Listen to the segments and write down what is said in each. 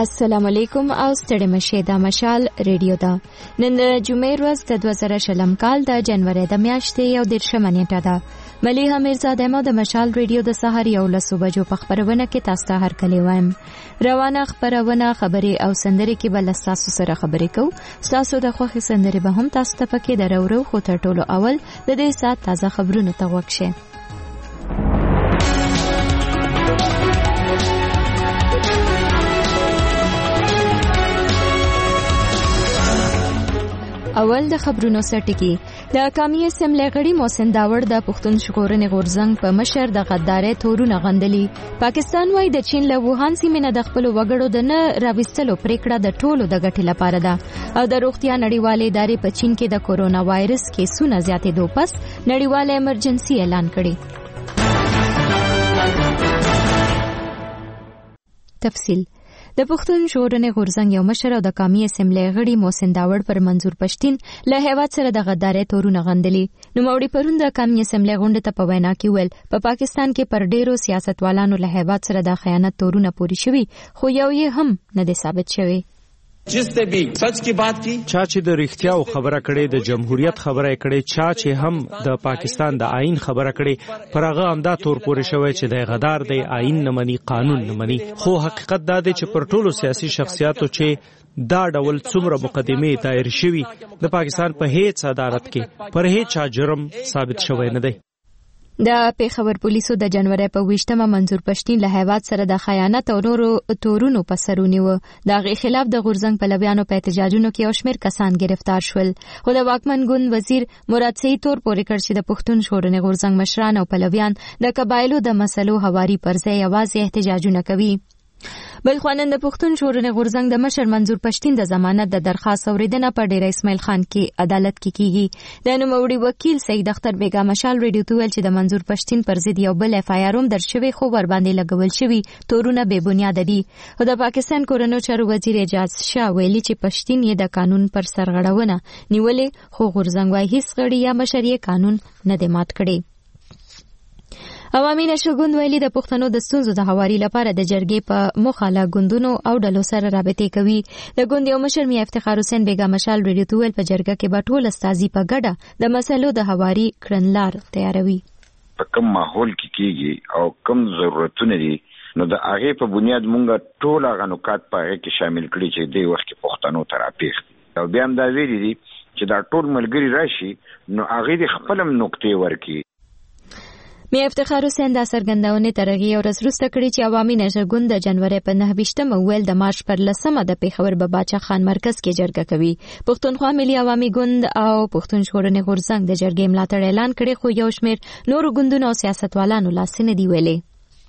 السلام علیکم او ستړي مشه د مشال ریډیو دا نن جمعې ورځ د 2020 کال د جنوري د میاشتې یو 10 نیټه ده مليحه میرزاده ما د مشال ریډیو د سحر یو لسو بجو په خبرونه کې تاسو ته هر کلی وایم روانه خبرونه خبري او سندري کې بل تاسو سره خبرې کوو تاسو د خوخي سندري به هم تاسو ته پکې درورو خو تر ټولو اول د دې سات تازه خبرونه ته وښه اول د خبرونو سرټکی د قومي اسمبلی غړي محسن داوړ د پښتون ژغورنې غورځنګ په مشر د غدارۍ تورونه غندلي پاکستان وايي د چین له ووهان سیمې نه د خپل وګړو د نه راوستلو پریکړه د ټولو د ګټې لپاره ده او د روغتیا نړیوالې ادارې په چین کې د کورونا وایرس کیسونه زیاتېدو پس نړیواله ایمرجنسي اعلان کړي تفصیل د پښتون ژغورنې غورځنګ یو مشر او د قومي اسمبلی غړي محسن داوړ پر منظور پښتين له هیواد سره د غدارۍ تورونه غندلي نو موري پروند د قومي اسمبلی غونډه ته په وینا کې ویل په پاکستان کې پر ډیرو سیاستوالانو له هیواد سره د خیانت تورونه پوری شوي خو یو یې هم نه دی ثابت شوی جسته بھی سچ کی بات کی چا چې د ریښتیا او خبره کړي د جمهوریت خبره کړي چا چې هم د پاکستان د آئین خبره کړي پرغه امدا تور پورې شوی چې د غدار د آئین نه مني قانون نه مني خو حقیقت دا دی چې پر ټولو سیاسي شخصیاتو چې دا ډول څومره مقدمه دایر شوی د پاکستان په هیڅ عدالت کې پر هیڅ جرم ثابت شوی نه دی د پیښور پولیسو د جنوري په 28مه منظور پښتين له هیواد سره د خیانت او نورو تورونو په سرونی و دغه خلاف د غورځنګ په لویانو په احتجاجونو کې اوشمیر کسان گرفتار شول خو د واکمن ګوند وزیر مراد سید تور پورې کړ چې د پښتون ژغورنې غورځنګ مشران او پلویان د قبایلو د مسلو حواري پر ځای یوازې احتجاجونه کوي بل خوانند د پښتون ژغورنې غورځنګ د مشر منظور پښتين د ضمانت د درخواست اوریدنه په ډیر اسماعیل خان کې عدالت کې کیږي د نوموړي وکیل سید اختر بیگا مشال ریډیو ته ویل چې د منظور پښتين پر ضد یو بل اف آی آر هم درشوي خو ور باندې لګول شوی تورونه بے بنیاد دي خو د پاکستان کورونو چارو وزیر اعجاز شاه ویلي چې پښتين یې د قانون پر سرغړونه نیولې خو غورځنګ وايي هیڅ غړي یا مشر یې قانون نه دی مات کړی عوامي نشګوند ویلي د پښتنو د ستونزو د حواري لپاره د جرګې په مخاله ګوندونو او ډلو سره رابطې کوي د ګوند یو مشر میا افتخار حسین بیگا مشال ریډیو ته ویل په جرګه کې به ټول استازي په ګډه د مسلو د حواري کړنلار تیاروي په کوم ماحول کې کیږي او کوم ضرورتونه دي نو د هغه په بنیاد مونږه ټول هغه نکات په هغه کې شامل کړي چې د وخت کې پښتنو تراپیخ او بیا هم دا ویلي دي چې دا ټول ملګری راشي نو هغه د خپلم نقطې ورکی می افتخار حسین د سرګندونې ترغي او رسروسته کړي چې عوامي نشګوند د جنوري په 9 ویل د مارچ پر 10 د پیښور باباچا خان مرکز کې جرګه کوي پښتونخوا ملي عوامي ګوند او پښتون ژغورنې غورځنګ د جرګې ملاتړ اعلان کړي خو یو شمېر نورو ګوندونو او سیاستوالانو لاسنه دی ویلي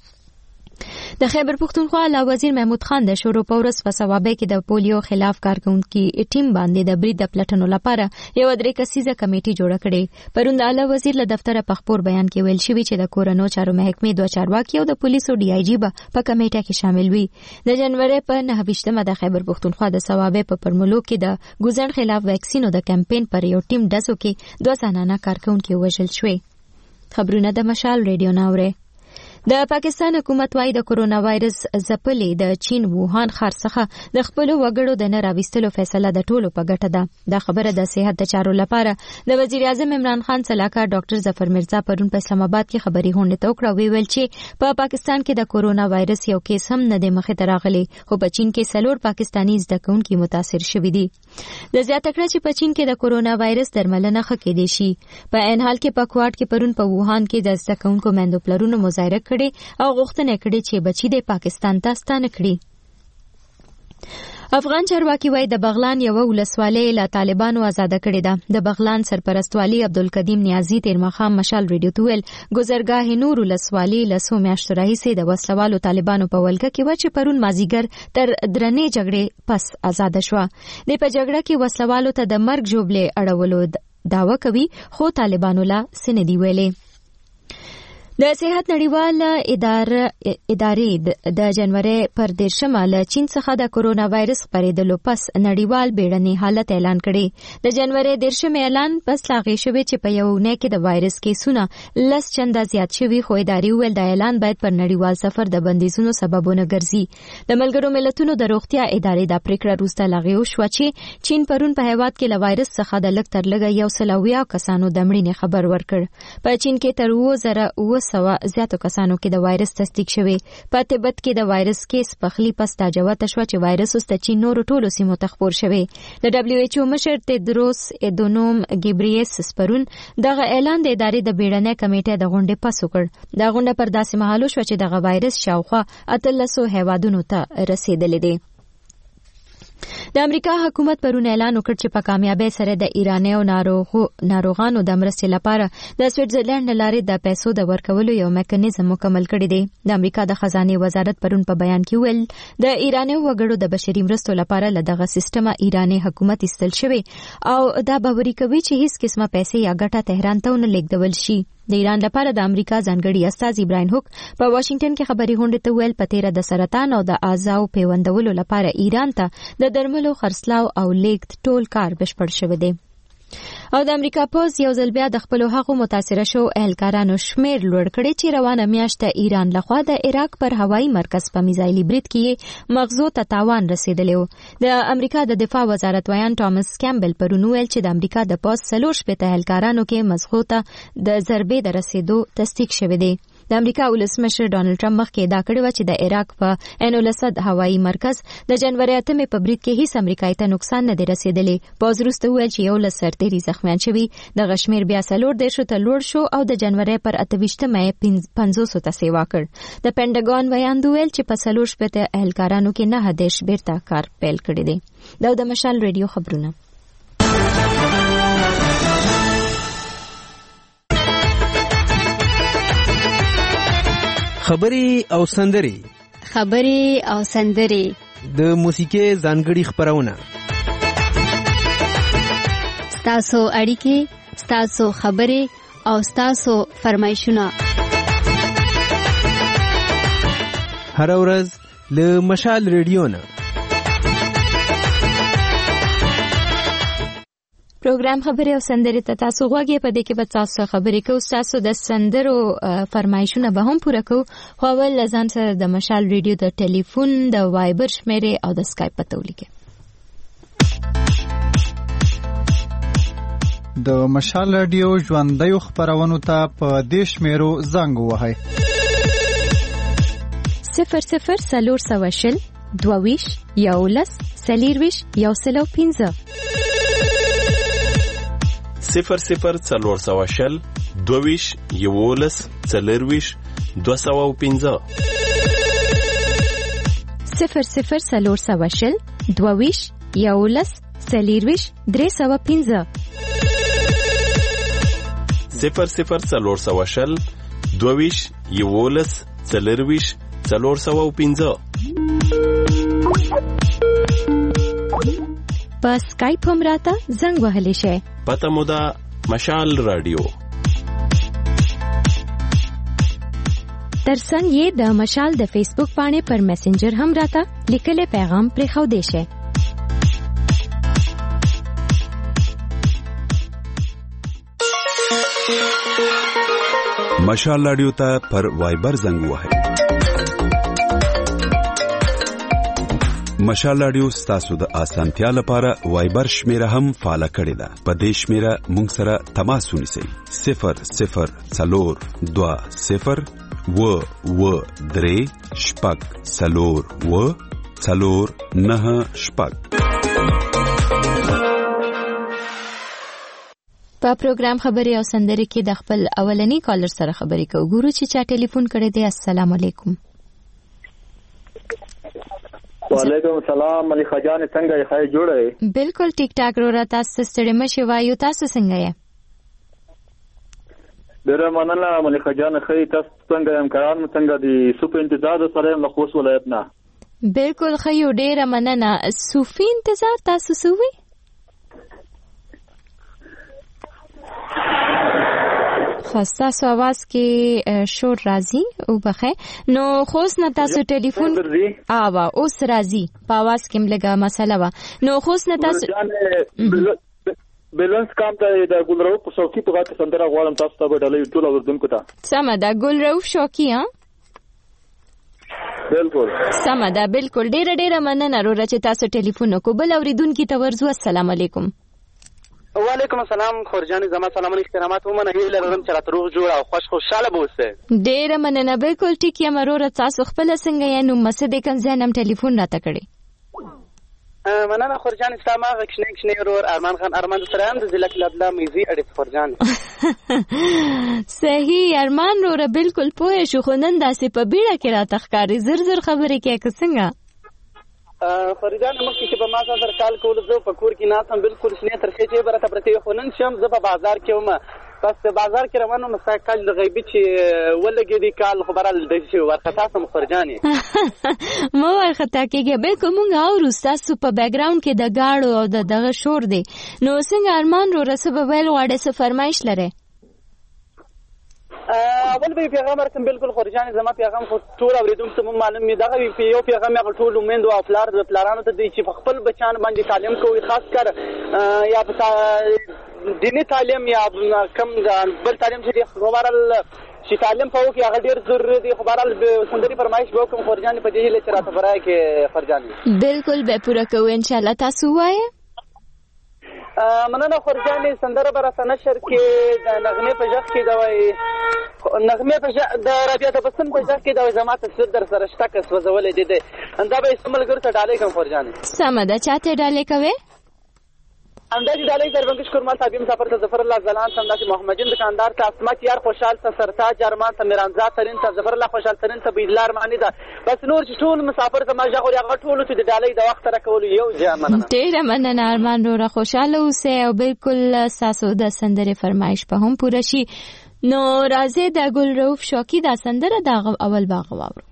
د خیبر پښتونخوا علاوه وزیر محمود خان د شورو پورس په ثوابه کې د پولیو خلاف کارکونکو ټیم باندې د برید د پلټنو لپاره یو درې کسیزه کمیټه جوړه کړې پروند علاوه وزیر له دفتر په خبر بیان کې ویل شوی چې د کورونو چارو محکمې دوه چارواکي او د پولیسو ډي آی جی په کمیټه کې شامل وي د جنوري په 9 د خیبر پښتونخوا د ثوابه په پرملو کې د ګوزن خلاف ویکسینو د کمپاین پر یو ټیم دزو کې دوه ځانانه کارکونکو وژل شوی خبرونه د مشال ریډیو ناوره د پاکستان حکومت وايي د کورونا وایرس ځپلې د چین ووهان ښار څخه د خپل وګړو د نه راوستلو فیصله د ټولو په ګټه ده دا خبره د صحت د چارو لپاره د وزیر اعظم عمران خان صلاحکار ډاکټر ظفر مرزا پرون په اسلام آباد کې خبري غونډه ته وکړه ویل چې په پاکستان کې د کورونا وایرس یو کیس هم نه د مخه تراغلي خو په چین کې سلور پاکستانی زده کوونکي متاثر شوي دي د زیاته کړه چې په چین کې د کورونا وایرس درملنه ښه کېدې شي په عین حال کې په کوارټ کې پرون په ووهان کې د زده کوونکو میندو پلرونو مظاهره او غوښتنه کړې چې بچی د پاکستان ته ستانه کړي افغان چارواکي وايي د بغلان یو ولسوالۍ له طالبانو آزاد کړې ده د بغلان سرپرست والي عبدالقدیم نیازی تیر ماښام مشال ریډیو ته ویل ګذرګاه نور ولسوالۍ له څو میاشتو راهیسې د وسلوالو طالبانو په ولکه کې و چې پرون مازیګر تر درنې جګړې پس آزاد شوه د په جګړه کې وسلوالو ته د مرګ ژوبلې اړولو دعوه کوي خو طالبانو لا سندي ویلې د صحت نړیواله ادارې د جنوري پر 10 له چین څخه د کورونا وایرس خپرېدلو پس نړیوال بیړني حالت اعلان کړي. د جنوري 10 اعلان پس لاغې شوی چې په یو نه کې د وایرس کیسونه 10 چنده زیات شوي، خو ادارې ویل د اعلان باید پر نړیوال سفر د بندیزونو سببونه ګرځي. د ملګرو ملتونو د روغتیا ادارې د پریکړه وروسته لاغې وشوه چې چین پرون په هیواد کې له وایرس څخه د لږ تر لږه 100 کسانو د مړینې خبر ورکړ. په چین کې تر 2000 زیاتو کسانو کې د وایرس تصدیق شوی. په تبت کې د وایرس کیس پخلی پس تاجوته شو چې وایرس اوس د چین نورو ټولو سیمو ته خپور شوی. د WHO مشر تدروس ادونوم ګیبریسس پرون دغه اعلان د ادارې د بیړنۍ کمیټې د غونډې پس وکړ. دا غونډه پر داسې مهال شو چې دغه وایرس شاوخوا 1300 هیوادونو ته رسیدلې دی. د امریکا حکومت پرون اعلان وکړ چې په کامیابی سره د ایرانیو ناروغانو د مرستې لپاره د سویټزرلند لارې د پیسو د ورکولو یو میکانیزم مکمل کړی دی. د امریکا د خزانه وزارت پرون په بیان کې ویل د ایرانیو وګړو د بشري مرستو لپاره له دغه سیستمه ایرانی حکومت استل شوی او دا باوري کوي چې هیڅ قسمه پیسې یا ګټه تهران ته نه لیږدول شي. د ایران لپاره د امریکا ځانګړي استازي براین هوک په واشنگټن کې خبري غونډه ته ویل په تیره د سرطان او د اعضاو پیوندولو لپاره ایران ته د درملو خرڅلاو او لیږد ټول کار بشپړ شوی دی. او د امریکا پوز یو ځل بیا د خپل هغو متاثره شو اهلکارانو شمیر لوړ کړي چې روانه میاشت ایران لخوا د عراق پر هوایي مرکز په میزایلي برید کې مغزو ته تاوان رسیدلی و. د امریکا د دفاع وزارت ویان ټامس کیمبل پرون ویل چې د امریکا د پوز 40 اهلکارانو کې مغزو ته د ضربې د رسیدو تصدیق شوی دی. د امریکا ولسمشر ډانلډ ټرمپ مخکې ادعا کړې و چې د عراق په عین الاسد هوایي مرکز د جنوري 8 په برید کې هیڅ امریکایي ته نقصان نه دی رسیدلی. پوز وروسته ویل چې 11 سرتیري زخمیان شوي. د غشمیر بیا 40 ته لوړ شو او د جنوري پر 28 مې 500 ته سیوا کړ. د پینټاګون ویان ویل چې په 40 اهلکارانو کې 9 بیرته کار پیل کړی دی. دا د مشال ریډیو خبرونه. خبري او سندري د موسیقي ځانګړي خبرونه. ستاسو اړیکې، ستاسو خبري او ستاسو فرمایشونه هر ورځ له مشال ریډیو نه. پروګرام خبري او سندري ته تاسو غوږی په دې کې به تاسو خبرې کوو. تاسو د سندرو فرمایشونه به هم پوره کوو. خو ول لزان سره د مشال ریډیو د ټلیفون د وایبر شمیرې او د اسکایپ پته ولیکئ. د مشال ریډیو ژوندۍ خبرونو ته په دې شمیرو زنګ ووهئ. 00 22 11 40 105 00 22 11 40 205 00 22 11 40 305 00 22 11 40 405. په سکایپ هم راته زنګ وهلی شئ. پته مو ده مشال رادیو. ترڅنګ یې د مشال د فیسبوک باندې پر میسنجر هم راته لیکلی پیغام پرېښودی شئ. مشال رادیو ته پر وایبر زنګ وهئ. مشال رادیو ستاسو د اسانتیا لپاره وایبر شمیره هم فعال کړی ده. په دې شمیره مونږ سره تماس ونیسئ. 00 20 و3 شپږ 4 9 شپږ. په پروګرام خبري او سندري کې د خپل اولنی کالر سره خبري کوو. ګورو چې چا ټلیفون کړی دی. السلام علیکم. وعلیکم السلام. ملک جان څنګه یې؟ خیر جوړه یې؟ بالکل ټیک ټاک رو. تاسو ستړي مشي وایو. تاسو څنګه یې؟ ډیره مننه ملک جان. خیر تاسو څنګه یم؟ کاران څنګه دي؟ سوپ انتظار سره له خوست ولایت نه. بالکل خیر ډیره مننه. صوفي انتظار تاسو سوي؟ خاصه سو आवाज کې شور راځي او بخې نو خوست نه تاسو ټلیفون آوا اوس راځي په आवाज کې ملګه مسله وا نو خوست نه تاسو بیلانس کام ته د ګلرو په شوقي په غاټه سندره غواړم تاسو ته ډالۍ ټول اوردونکو ته سم ده ګلرو شوقي ها بالکل سم ده بالکل ډیره مننه وروره چې تاسو ټلیفون وکړو بل اوریدونکو ته ورزو السلام علیکم وعلیکم السلام خورجان زما سلام احترامات ومنه هیله لرم چې راتروغ جوړ او خوشاله بوسه ډیره مننه بالکل ټیک یم وروره تاسو خپل څنګه یې نو مسد کوم ځنم ټلیفون راته کړی مننه خورجان اسلام غښنه ورور ارمان خان ارمان سره هم د ضلع کلابلا میزي اړیت خورجان صحیح ارمان وروره بالکل پوه شو خو نن داسې په بیړه کې راته ښکاري زر خبرې کې څنګه فریدان مخکې چې په ما سره کال کول زه په کور کې ناسم بالکل شنه ترخې چې برته پرته خو نن شم زه په بازار کې ومه بس په بازار کې روانو مسا کال د غیبی چې ولګې دی کال خبره د شي ورختا سم خورجانې مو ورختا کېږي به کومه او تاسو په بیک ګراوند کې د گاډو او دغه شور دی نو څنګه ارمان رو رسب ویل واړه څه فرمایش لري اول به پیغام ورکم بالکل خورجان زما پیغام خو ټول اوریدونکو ته معلوم می دغه یو پیغام یې ټول ومند او افلار د پلانونو ته دی چې خپل بچان باندې تعلیم کوي خاص کر یا دینی تعلیم یا کم بل تعلیم چې خبرال چې تعلیم په وکي هغه ډیر ضروري دی خبرال سندري فرمایش به کوم خورجان په دې لچ راته برای کې خورجان بالکل به پوره کوو ان شاء الله تاسو وایي مننه خورجان سندره برسه نشر کې د نغمه په ځخ کې دوی نغمه په د رابطه بسن په ځخ کې دوی زما تصویر در سره شته کس وزولې دي انده به استعمال ګر ته ډالې کوم خورجان سمده چاته ډالې کوي اندازې ډالۍ در بنکش کورمال طبيب مسافر ته ظفر الله زلان سمداسي محمد جن دکاندار ته اسمت یار خوشحال ته سرتاج ارمان ته میرانزا ترين ته ظفر الله خوشحال ترين ته بيدلار معنی ده بس نور چې ټول مسافر ته ما ځغوري هغه ټول چې د ډالۍ د وخت را کول یو ځمنه ډېر مننه ارمان رو خوشاله اوسه او بالکل ساسو د سندره فرمایش په هم پوره شي نو راځي د ګل روف شوقي د سندره د اول باغ واورو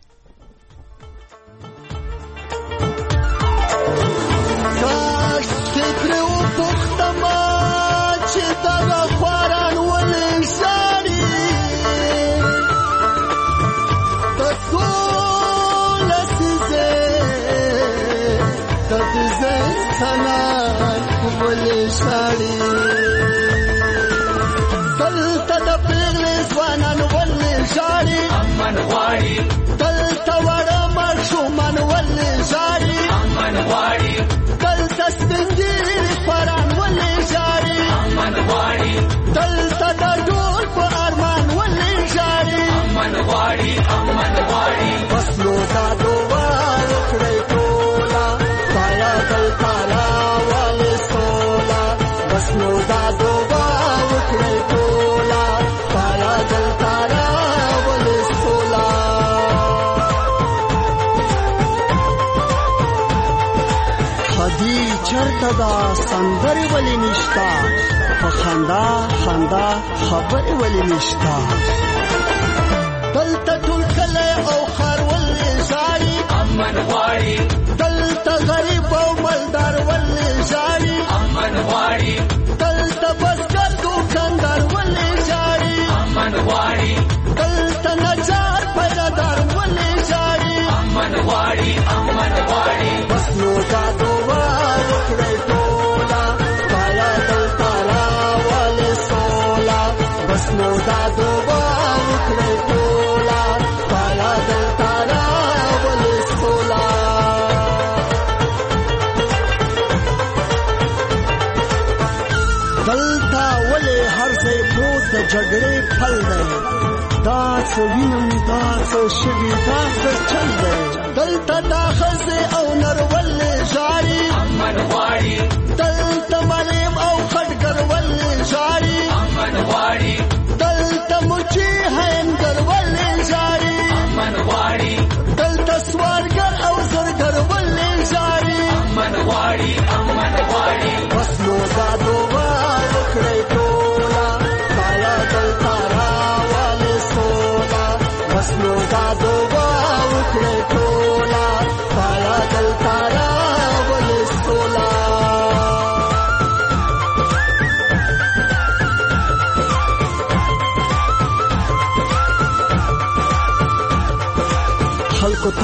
دلته د پیغلې ځوانان ولې ژاړي امن غواړي دلته وړه ماشومان ولې ژاړي امن غواړي دلته سپین ږیري پران ولې ژاړي امن غواړي دلته د ډول په ارمان ولې ژاړي امن غواړي بس نو دا دعا وکړئ ټوله خدایه دلته راولې سوله بس نو دا دعا وکړئ ټوله خدایه دلته راولې سوله خدي چرته دا سندرې ولې نشته په خندا خبرې ولې نشته دلته ټول کلی او ښار ولې ژاړي امن غواړي دلته غریب او مالدار ولې ژاړي امن غواړي دلته بزګر دوکاندار ولې ژاړي امن غواړي دلته نجار پیرهدار ولې ژاړي امن غواړي بس نو دا دعا وکړئ ټوله خدایه دلته راولې سوله بس نو دا دعا وکړئ ټوله خدایه دلته راولې سوله دلته ولې هر ځای پروت د جګړې پل دی دا څه وینم دا څه شوي دا څه چل دی دلته دا ښځې او نر ولې ژاړي امن غواړي دلته معلم او خټګر ولې ژاړي امن غواړي دلته مچي هینګر ولې ژاړي امن غواړي دلته سوارګر او زرګر ولې ژاړي امن غواړي بس نو دا دعا وکړئ ټوله خدایه دلته راولې سوله بس نو دا دعا وکړئ ټوله خدایه دلته راولې سوله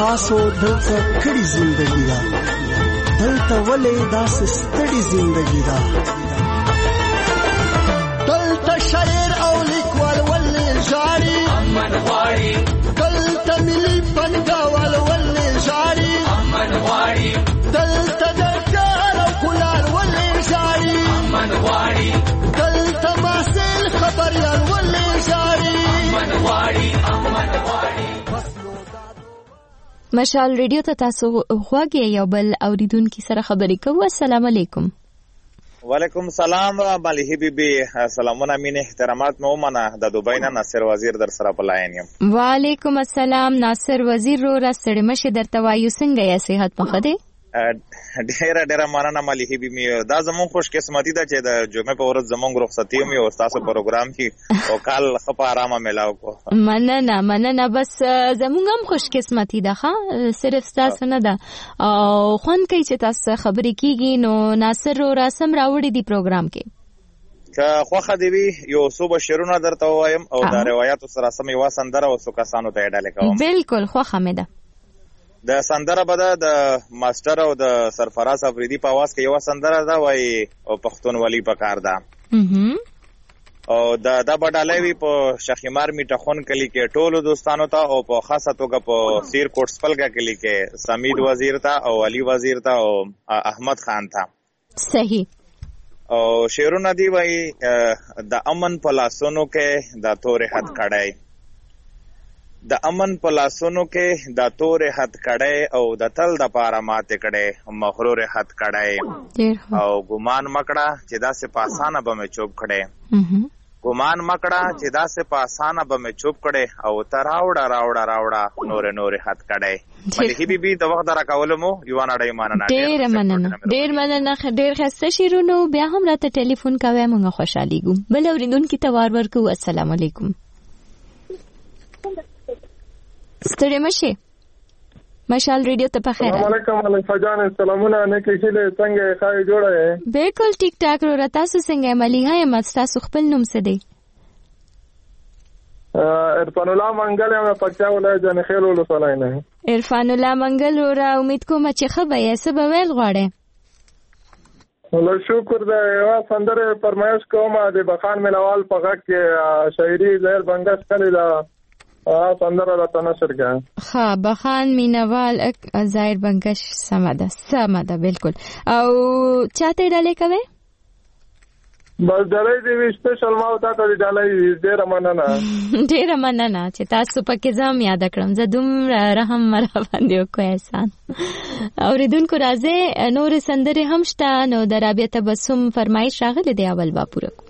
تاسو دلته کړي زندګي دا دلته ولې داسې ستړي زندګي دا دلته شاعر او لیکوال ولې ژاړي امن غواړي دلته ملي فنګاوال ولې ژاړي امن غواړي دلته د کار او کلار ولې ژاړي امن غواړي دلته محصل خبريال ولې ژاړي امن غواړي امن غواړي. مشال ریډیو ته تاسو غواګي یو بل اوریدونکو سره خبرې کوو. السلام علیکم. وعلیکم السلام مليحه بیبي. سلامونه مين احترامات مو منه. د دوبۍ نه ناصر وزیر در سره په لاین یم. وعلیکم السلام ناصر وزیر رو راستړی مشه درته وایو څنګه یې صحت مخه دی؟ ډیره مننه مليحه بیبي. دا زمون خوش قسمتي ده چې د جمعې په ورځ زمون رخصتي مې او تاسو پروګرام کې او کال خپ آرامه ملاو کو. مننه بس زمون هم خوش قسمتي ده ها صرف تاسو نه ده او خوان کوي چې تاسو خبرې کیږي نو ناصر رو رسم راوړي دی پروګرام کې که خوخه دی وی یو صوبه شیرونه درته وایم او دا روایت سره سمې واسندره او سو کسانو ته ډاله کوم. بالکل خوخه مې ده. د سندره بده د ماستر او د سرفراز افریدي په आवाज کې یو سندره ده وای او پښتونولي په کار ده او دا بډاله وی په شخیمار میټخون کلی کې ټولو دوستانو ته او په خاصه توګه په سیر کوټسپلګه کلی کې سمید وزیر ته او علي وزیر ته او احمد خان ته. صحیح. او شیرونه دی وای د امن په لاسونو کې د تورې حد کړای د امن په لاسونو کې د تورې حد کړای او د تل د پاره ماته کړای مغرور حد کړای او ګمان مکړه چې دا سه پاسانه به مې چوب کړای ګمان مکړه چې دا سه پاسانه به مې چوب کړای او تراوړه نور حد کړای. مليحه بیبي د وخت را کولمو یو نه ډای ماننه. ډیر مننه ډیر خسته شیرونو بیا هم راته ټلیفون کوي مونږ خوشالي ګو بل اوریدونکو ته وار ورکو. السلام علیکم. ستړي مشه مشال ریډیو ته په خیر. السلام علیکم فجان سلامونه نه کېله څنګه ښه جوړه ہے؟ بالکل ټیک ټاک رو تاسو څنګه مليحه مستاسو خپل نوم څه دی؟ عرفان الله منګل یم پکچا ولای جن خیر ولسلای نه. عرفان الله منګل را امید کوم چې خبر یې سبا ویل غواړي. ولله شکر ده یو سندره فرمایش کوم د بخان ملوال په غږ کې شاعري زهر بنگش کړی دا سندره راته نشر کړه. ها بخان مینوال زهر بنگش سمده بالکل. او چاته ډالې کوي؟ بس ډالې دی سپیشل ما او تاسو ډالې ډېر مننه چې تاسو پکې ځم یاد کړم زه دومره رحم مرا باندې وکړ احسان. اوریدونکو راځي نور سندره هم شته نو د رابعه تبسم فرمایش راغله دی اول با پوره کو.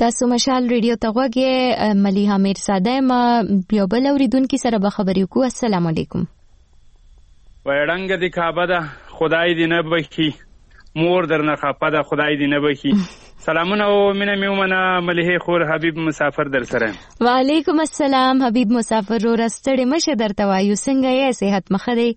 تاسو مشال ریډیو ته غوږی ملیحه میرزاده ما یو بل اوریدونکو سره به خبرې وکړو. السلام علیکم. وړنګ دی کعبه ده خدای دې نه بخي، مور درنه خپه ده خدای دې نه بخي. سلامونه او مینه میومنه ملیحه خور حبیب مسافر در سره. وعلیکم السلام حبیب مسافر رو رستړې مشه درته وایو څنګه یې صحت مخه دی؟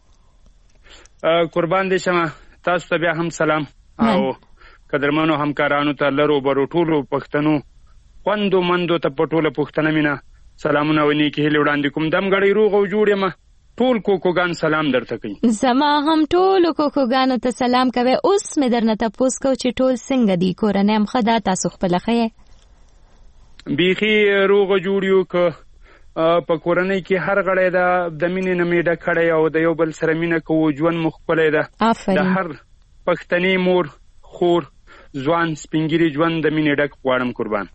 قربان دې شمه تاسو ته بیا هم سلام او قدرمنو همکارانو ته لرو برو ټولو پښتنو خوندو مندو ته پټوله پښتنه مینا سلامونه ونی کې هلي وړاندې کوم دم غړي روغ او جوړې ما ټول کوکوګان سلام درته کوي. زما هم ټول کوکوګانو ته سلام کوي. اوس مې درنه تاسو کو چې ټول څنګه دي کورنۍ هم خدا تاسو خپل خې بیخي روغ جوړیو ک په کورنۍ کې هر غړی د مینې نه میډه کړی او د یو بل سره مینه کوو ژوند مخکلې ده د هر پښتني مور خور ځوان سپینګری ژوند د مینې ډک غواړم قربان.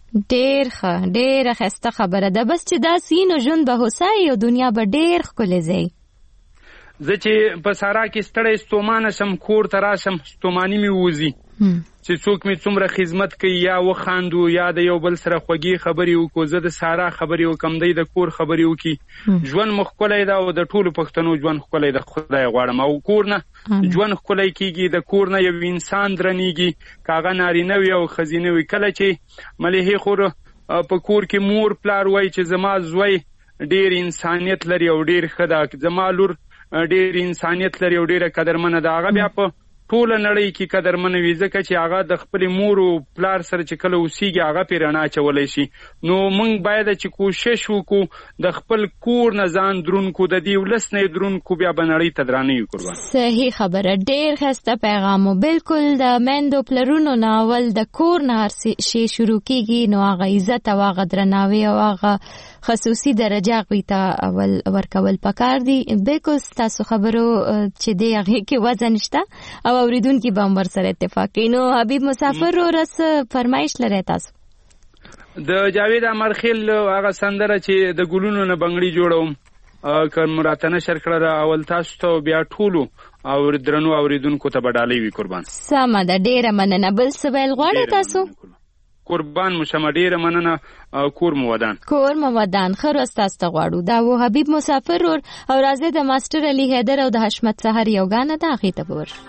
ډېر ښه خبره ده بس چې دا سینو ژوند به هوسای او دنیا به ډېر ښکلې ځي. زه چې په سارا کې ستړی ستومانه شم کور ته راشم ستوماني مې ووځي چې څوک مې څومره خدمت کوي یا وخاندو یا د یو بل سره خوږې خبرې وکړو. زه د سارا خبرې وکم دی د کور خبرې وکړي. ژوند مو ښکلی ده او د ټولو پښتنو ژوند ښکلی ده خدای غواړم او کور نه ژوند ښکلی کېږي د کور نه یو انسان درنېږي که هغه نارینه وي او ښځینه وي. کله چې ملیحې خور په کور کې مور پلار وایي چې زما زوی ډېر انسانیت لري او ډېر ښه ده زما لور ډېر انسانیت لري او ډېره قدرمنه ده هغه بیا په ټول نړۍ کې قدرمنه وي ځکه چې هغه د خپل مور او پلار سره چې کله اوسېږي هغه پې رڼا اچولی شي. نو موږ باید چې کوشش وکړو د خپل کور نه ځان دروند کړو د دې ولس نه یې دروند کړو بیا به نړۍ ته درانه یو قربان. صحیح خبره ډېر ښایسته پیغام و. بالکل د میندو پلرونو نه اول د کور نه هر شی شروع کېږي نو هغه عزت او هغه درناوی او هغه خصوصي درجه هغوی ته اول ورکول پکار دي. بالکل ستاسو خبرو چې دی هغې کې وزن شته او اوریدونکي به هم ورسره اتفاق کوي. نو حبیب مسافر رو رس فرمایش لرئ تاسو؟ د جاوید امرخیل هغه سندره چې د ګلونو نه بنګړي جوړوم که مراته نشر کړه ده اول تاسو ته بیا ټولو او درنو اوریدونکو ته به ډالۍ وي قربان. سمه ده ډېره مننه. بل څه ویل غواړئ تاسو؟ قربان مو شمه ډېره مننه. کور مو ودان ښه ورځ تاسو ته غواړو. دا و حبیب مسافر رور او راځئ د ماسټر علي حیدر او د حشمت سحر یو ګانه ده هغې ته به ورشو.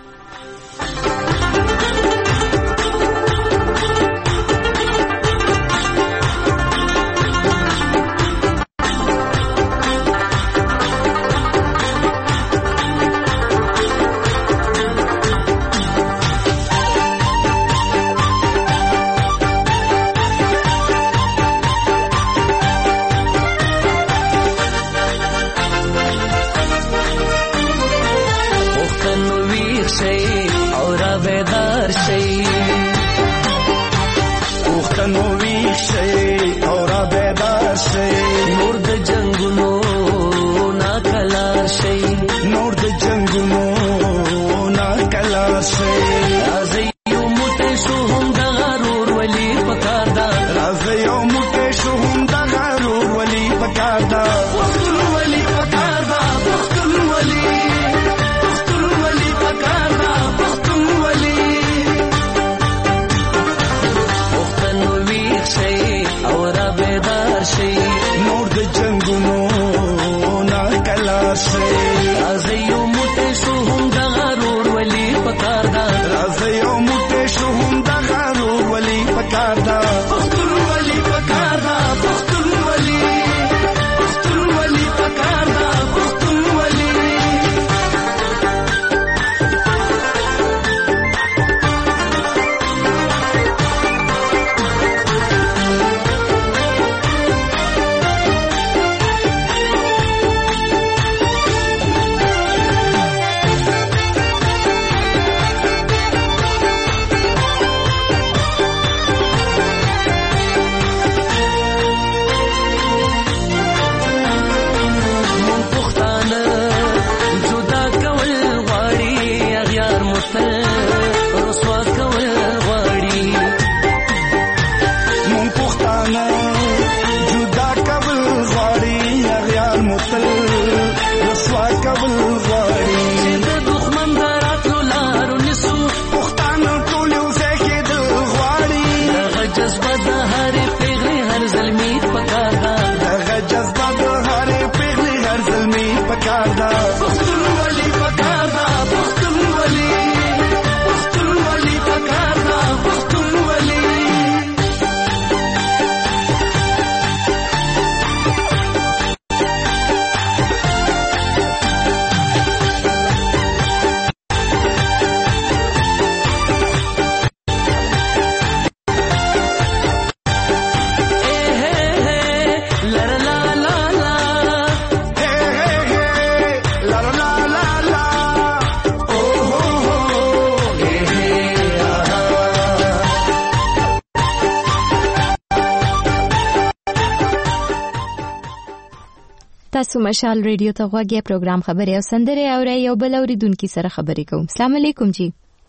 تاسو مشال ریډیو ته غوږی پروګرام خبري او سندره اوري یو بل اوریدونکو سره خبرې کوم. السلام علیکم جی.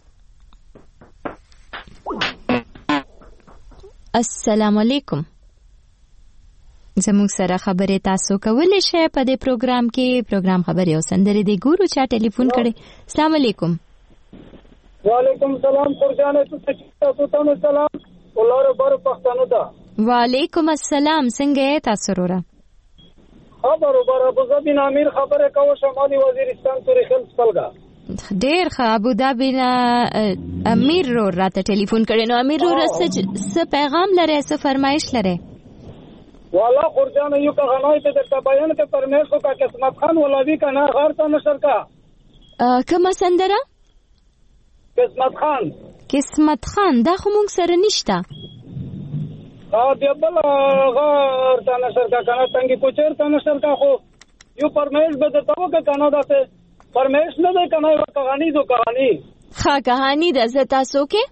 السلام علیکم. زموږ سره خبرې تاسو کولای شئ په دې پروګرام کې. پروګرام خبري او سندره دی ګورو چا ټلیفون کړي. السلام علیکم. وعلیکم السلام قرجانه تاسو ته سلام ولاره بار پښتنو ته. وعلیکم السلام. څنګه تاسو وروره؟ برابر ابو ظبي امیر خبره کوم شمالي وزیرستان تورې خلص پلګه. ډیر ښه. ابو ظبي امیر رو راته ټلیفون کړي. نو امیر رو څه پیغام لري، څه فرمایش لري؟ والا قرجانه یو کا غنای ته د بیان کې پرمیش کو کا قسمت خان ولوی کا نه غار ته نشر کا کومه سندره؟ قسمت خان. قسمت خان دا خو مونږ سره نشته. دی بل غار ته نشر کا کنه څنګه کوچر ته نشر کا خو یو پرمیش به ته وکړه کنه دا ته پرمیش نه ده کنه یو کہانی دو کہانی ها کہانی د زتا سو کې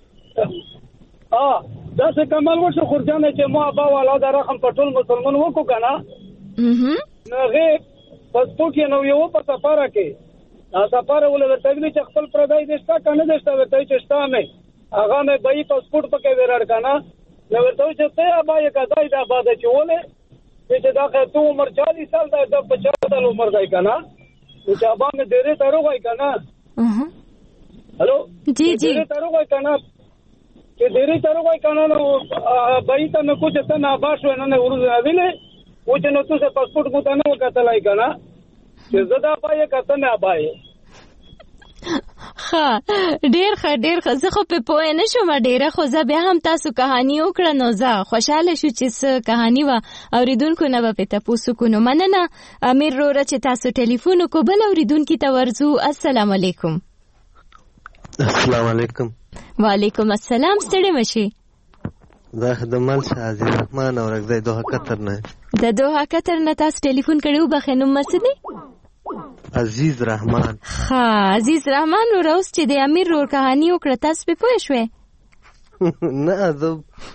دا څه کمال وشو خورجانه چې مو ابا والا د رقم پټول مسلمان وکړو کنه نغه پاسپورت یې نو یو په سفاره کې سفاره ولر تګلی چې خپل پردای دشتا کنه دشتا ورته چې شتا مې هغه مې بای پاسپورت پکې ورړ کنه نو ورته چې ته ابا یې کدای دا باد چې ولې چې دا ته عمر 40 سال دا 50 سال عمر دی کنه چې ابا مې ډېرې تارو وای کنه هلو جی جی ډېرې تارو وای کنه چې ډېرې تارو وای کنه نو بای ته نو کوڅه ته نه باشو نه ورته ویلې و چې نو څه پاسپورت کو ته نه وکړلای کنه چې زدا پای کته نه پای ها ډیر ښه زه خو په پوه نه شوم. ډیره خو زه بیا هم تاسو کہانی وکړه نو زه خوشاله شو چې څه کہانی و اوریدونکو نه به تاسو کو نو مننه امیر روره چې تاسو ټلیفون کو بل اوریدونکو ته ورزو. السلام علیکم. السلام علیکم. وعلیکم السلام. ستړي مشي. زه خدمت عزیز رحمان اورګزی دوه قطر نه د دوه قطر نه تاسو ټلیفون کړو بخنوم مسدي عزیز رحمان. ها عزیز رحمان روز چې د امیر رور کہانی وکړه تاسو په پوه شوې؟ نه زه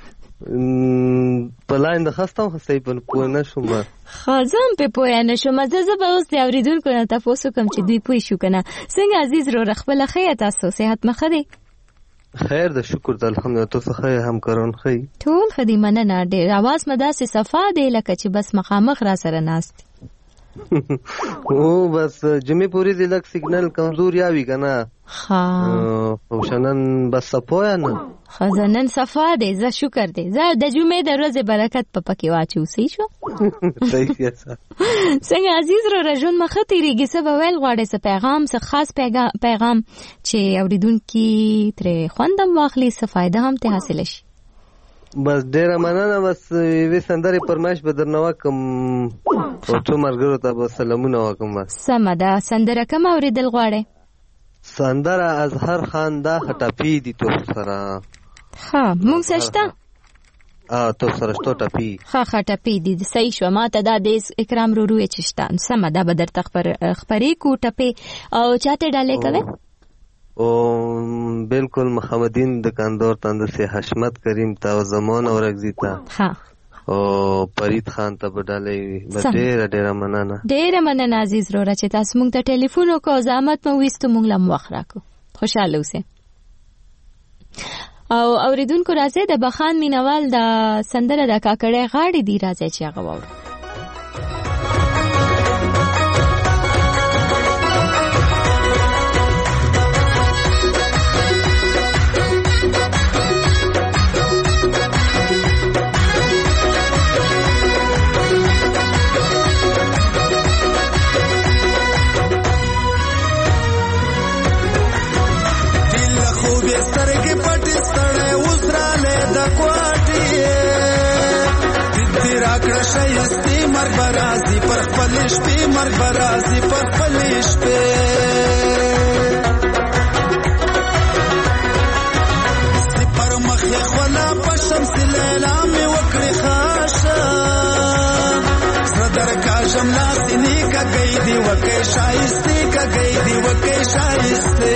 پلاین د خستم خو صحیح په پوه نه شوم. خازم په پوه نه شوم. زه به اوس د اوریدونکو نه تاسو کوم چې دوی پوه شو کنه. څنګه عزیز رور خپل خیر تاسو صحت مخه دی؟ خیر د شکر د الحمدلله تاسو خیر همکاران خیر ټول خدمت نه ډېر आवाज مداسه صفه دی لکه چې بس مخامخ را سره ناست او بس جمعې پوری د لک سیګنل کمزور یا وی کنه. ها او شنن بس صفه نه خزنن صفه دی. زه شکر دی. زه د جمعې د ورځې برکت په پکې واچو سي شو. صحیح څنګه عزیز رو رجون مخه تیریږي څه ویل غواړي څه پیغام څه خاص پیغام چې اوریدونکو تر خوندم واخلي څه فائدہ هم ته حاصل شي. بس ډیره مننه. بس وی سندره پرمایش به درنوا کوم او ټول مرګرو ته به سلامونه وکم. بس سم ده. سندره کوم اوریدل غواړي؟ سندره اظهر خان دا خټاپی دي تو سره. ها مونږ سشته تو سره شتو ټاپی ها خټاپی دي. صحیح شو. ماته دا د اکرام رو روې چشتان سم ده. به در خبرې کو ټپی او چاته ډالې کوي او بالکل محمدین دکاندار تند سے حشمت کریم تا او زمان اورګزی تا ها او فرید خان ته بدلې ډېر مننه عزیز روره چې تاسو مونږ ته ټلیفون وکړو. زحمت مو وستو مونږ لم وخت راکو. خوشاله اوسئ. او اوریدونکو راځي د بخان مینوال د سندره د کاکړې غاړې دی راځي چې هغه وورو. مربرازی پر خپلش پی مربرازی پر خپلش پی سپر مخی خولا پشم سلیلا می وکڑی خاشا سردر کاشم لاسی نیکا گئی دی وکی شایستی کا گئی دی وکی شایستی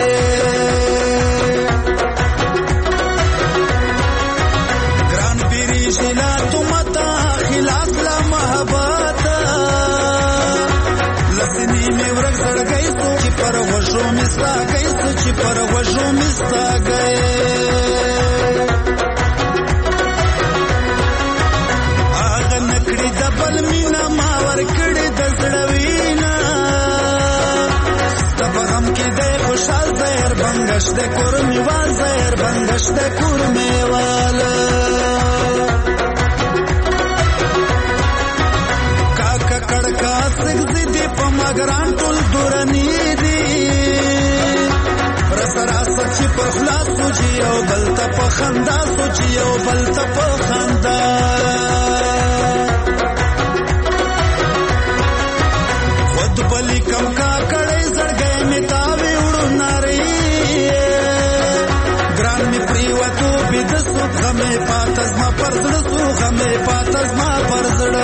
گران پیری جنا تمتا خلاف لا محبت مستا گئی سچ پر وجو مستا گئی آغا نکڑی دبل مینا ماور کڑی دزڑوینا ستبغم کی دے خوشحال زیر بنگش دے کرمی وال زیر بنگش دے کرمی والا کاکا کڑکا سگزی دی پا مگران تول دورنی دی رسرا سچی پر خلاص سوچی او بلتا پا خندا سوچی او بلتا پا خندا خود بلی کم کا کڑی زڑ گئے متاوی اڑو ناری گران می پریواتو بید سوک غمی پاتز ما پرزڑ سوک غمی پاتز ما پرزڑ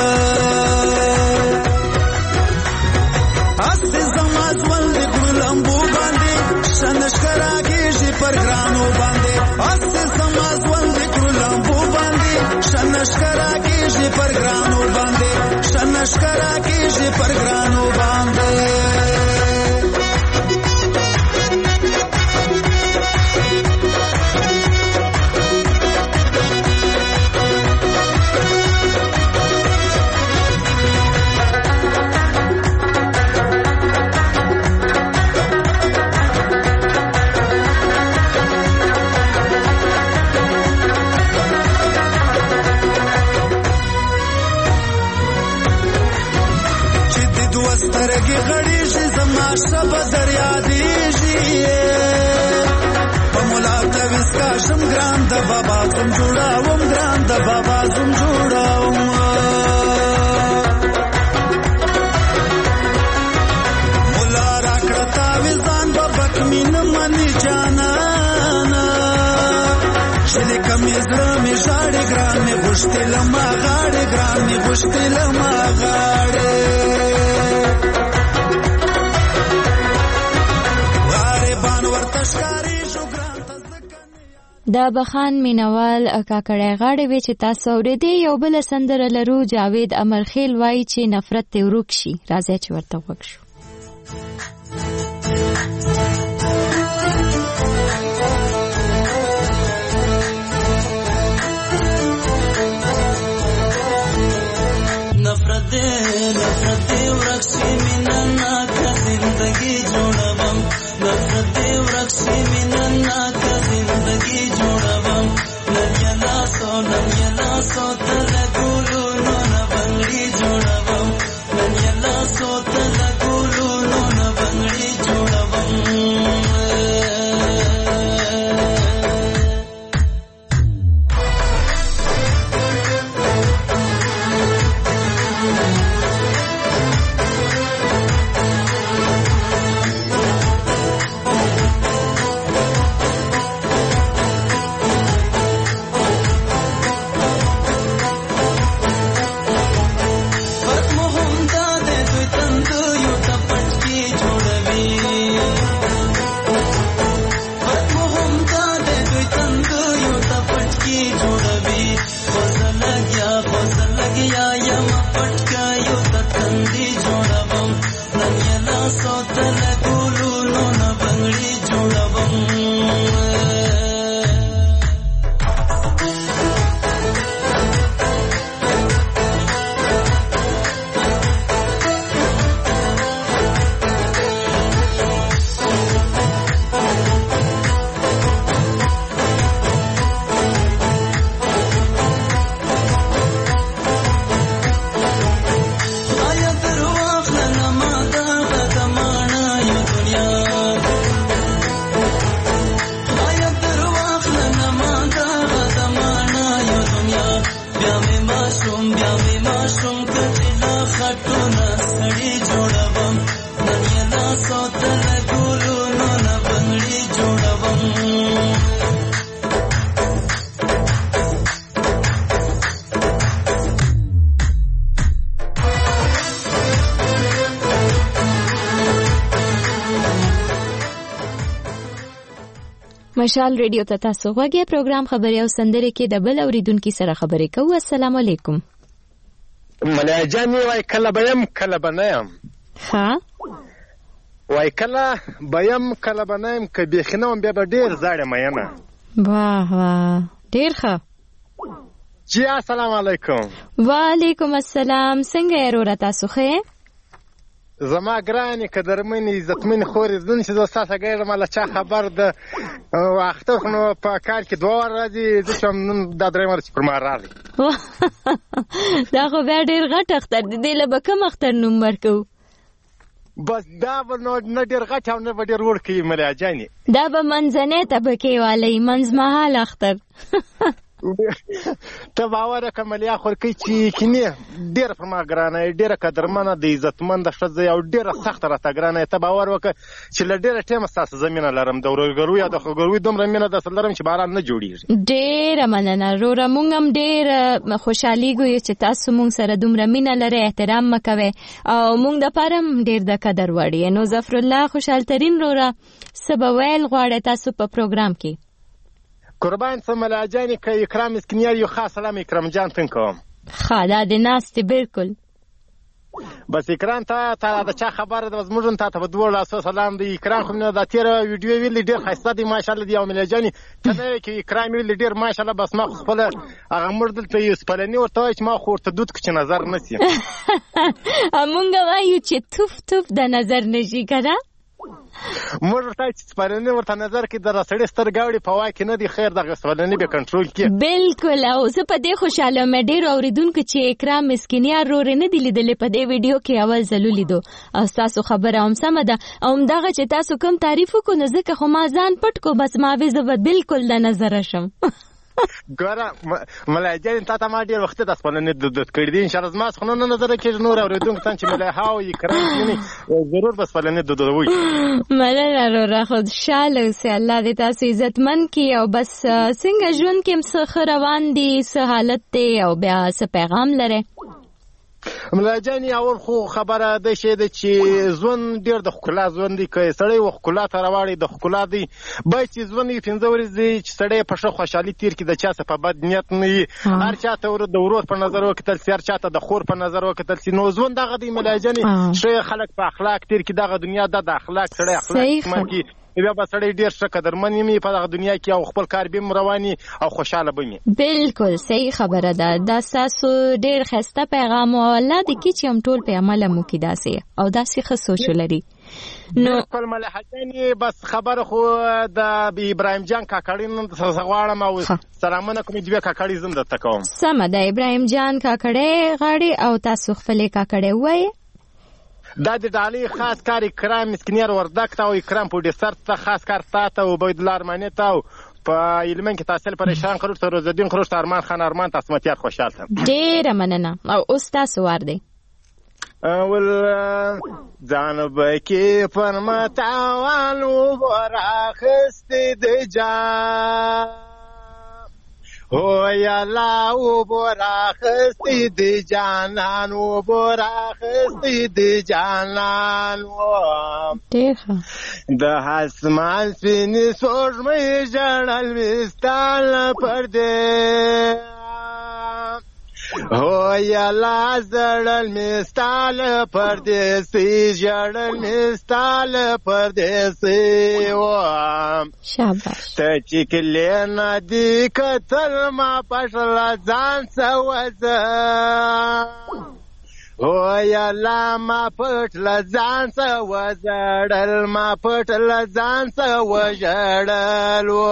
آستی زماز والدی گرلمبو باندی شنشکرا گیجی پر گرانو باندی آستی زماز والدی گرلمبو باندی شنشکرا گیجی پر گرانو باندی شنشکرا گیجی پر گرانو باندی سترگی غڑی شی زما شب دریا دیجی پمولا تویس کاشم گران دا بابا زم جوڑاوم گران دا بابا زم جوڑاوم مولا راکڑتا ویزان بابک مین منی جانانا شلی کمی زرمی جاڑی گران می گوشتی لما غاڑی گران می گوشتی لما غاڑی د بخان مینوال کاکړی غاړې وی چې تاسو اورېدې یو بل سندره لرو جاوید امرخیل وایي چې نفرت ته ورک شي راځي چې ورته وګ شو نفرت دې ورک شي مینا نا کا زندگی جوړوم نفرت دې ورک شي مینا نا کا زندگی جوړوم نن یلا سو تل ګولو نو بنگړي جوړوم نن یلا سو تل ګولو نو بنگړي جوړوم مشال ریډیو ته تاسو غوږی پروګرام خبري او سندري کې د بل اوریدونکو سره خبرې کوو. السلام علیکم. ملای جان وای کله بیم کله بنم. ها وای کله بیم کله بنایم که بیخي نه وم بیا به ډېر زاړې مینه. واه واه ډېر ښه. جی السلام علیکم. وعلیکم السلام. څنګه یې وروره تاسو ښه؟ زما ګرانې قدرمنې عزتمنې خورې زدن چې زه ستاسو ګیږم له چا خبر ده اختر خو نو په کال کې 2 وار راځي زه چې نن دا 3 وار چې پر ما راغلی دا خو بیا ډېر غټ اختر دی. دې له به کوم اختر نوم ورکوو؟ بس دا به نو نه ډېر غټ او نه به ډېر وړ کوي ملیا جانې. دا به منځنۍ طبقې والی منځمهال اختر. ته باور وکړه ملیا خورکۍ چې کینې ډېره پر ما ګرانه ډېره قدرمنه د عزتمنده ښځه او ډېره سخته راته ګرانه. ته باور وکړه چې له ډېره ټیمه ستاسو زه مینه لرم. د ورورګروي او د خوږروي دومره مینه درسره لرم چې باران نه جوړېږي. ډېره مننه وروره. موږ هم ډېره خوشحالېږو چې تاسو موږ سره دومره مینه لرئ، احترام مه کوئ او موږ دپاره هم ډېر د قدر وړ یې. نو ظفرالله خوشحالترین وروره څه به ویل غواړئ تاسو په پروګرام کې؟ قربان څه ملا جانې که اکرام مسکینیار یو خاص سلام اکرام جان تن کوم. ښه دا د ناستې بالکل. بس اکرام ته د چا خبره ده زموږ ته په 2 لاسو سلام دی. اکرام خو نه دا تیره ویډیو ویلې ډېر ښایسته دی ماشاءالله دی او ملا جانې ته نه کې اکرام ویلې ډېر ماشاءالله. بس ما خپل هغه مړ دلته یو سپلنی ورته وای چې ما خو ورته دود چې نظر نسی. مونږ وایو چې توف توف د نظر نشي کنه. موږ ورته چې سپلنی ورته نظر کې د رسړې سترګاوړي په وای کې نه دی خیر دغه سپلنی به کنټرول کې. بالکل. او زه په دې خوشاله مې ډېر اوریدونکو چې اکرام مسکینیار رورې نه دی لیدلې په دې ویډیو کې اول ځل لیدو او تاسو خبره هم سمه ده او همدغه چې تاسو کوم تعریف وکړو نو ځکه خو ما ځان پټ کو بس ما وې زه به بالکل د نظر شم. ګوره ملای جان تا ته ما ډېر وخت د سپلنې دود کړی دی. انشاءالله زما څخه نه نظر کېږي نور اورېدونکو ته چې ملای هاو یې کرم کینی ضرور به سپلنې دودوي. مننه وروره. خوشحاله اوسئ. الله دې تاسو عزتمن کړي او بس څنګه ژوند کې څه ښه روان دي څه حالت دی او بیا څه پیغام لرئ؟ ملا جانې اول خو خبره د شی ده چې ژوند ډېر د ښکلا ژوند دی. که سړی و ښکلا ته راواړي د ښکلا دی باید چې ژوند یې 15 ورځې دی چې سړی په ښه خوشحالي تېر کړي د چا څه په بد نیت نه وي. هر چا ته د ورور په نظر وکتل سي هر چا ته د خور په نظر وکتل سي. نو ژوند دغه دی ملا جانې ښه خلک په اخلاق تېر کړي. دغه دنیا د اخلاق سړی اخلاق کړي بیا به سړی ډېر ښه قدرمن یې په دغه دنیا کې او خپل کار به رواني او خوشحاله به وي. بالکل صحیح خبره ده. دا ستاسو ډېر ښایسته پیغام او الله دې کړي چې هم ټول په عمل هم وکړي داسې او داسې ښه سوچ ولري. نو بالکل ملحه جانې بس خبره خو د ابراهیم جان کاکړي نن څه غواړم او سلامونه کوم 2 کاکړي زم درته کوم. سمه ده. ابراهیم جان کاکړي غاړي او تاسو خپلې کاکړي وایي. دا د ډالۍ خاص کار اکرام مسکینیار وردک ته او اکرام پروډوسر ته خاص کار ته او عبیدالله ارماني ته او په علمن کې تحصیل پریشان خروج ته روزالدین خروج ته ارمان خان ارمان ته اسمتیار خوشحال ته ډېره مننه. او اوس تاسو وار دی ول ځان به کې فرمتاوان وراخستې د جان هو یا لا و براخستی دی جانان و براخستی دی جانان و د حسمان سپینی سوژمې ژړل وستال پر دې هو یا لا زړل مستال پردیسی ژړل مستال پردیسی و شاباش ته چې کله ندی کتل ما پښلا ځان سوځه هو یا لا ما پټل ځان سوځړل ما پټل ځان سوځړل و